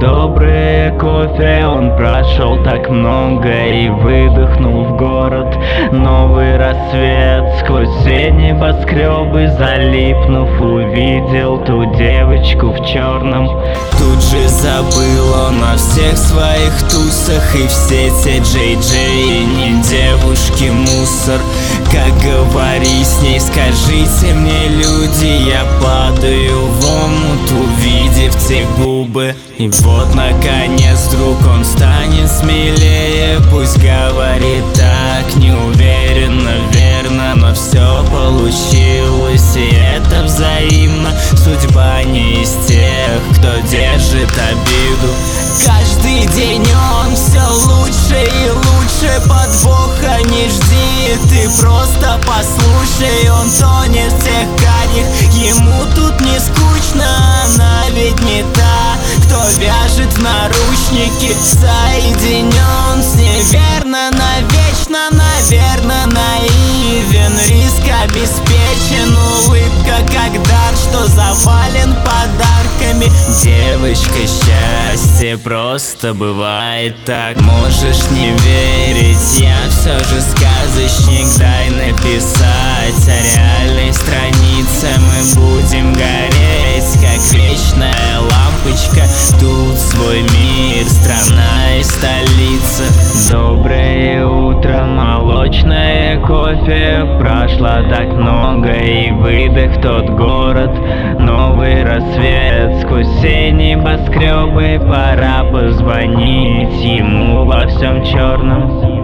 Доброе кофе, он прошел так много и выдохнул в город. Новый рассвет сквозь все небоскребы залипнув, увидел ту девочку в черном. Тут же забыл он о всех своих тусах и все те Джей-Джей, и не девушки мусор. Как говори с ней, скажите мне, люди, я падаю в омут, увидев те губы. И вот наконец вдруг он станет смелее, пусть говорит так неуверенно, верно, но все получилось, и это взаимно. Судьба не из тех, кто держит обиду. Каждый день он все лучше и лучше, подвоха не жди, ты просто послушай. Он тонет в тех карих, ему тут не скучно, она ведь не та, кто вяжет в наручники. Соединен с ней верно, навечно, наверно, наивен. Риск обеспечен, улыбка как дар, что завален подарками. Девочка, счастье просто бывает так. Можешь не верить, я все же сказочник, дай написать. А реальной странице мы будем гореть, как вечная лампочка. Тут свой мир, страна и столица. Доброе утро, молочное кофе. Прошло так много и выдох тот город. Новый рассвет сквозь все небоскребы. Пора позвонить ему во всем черном.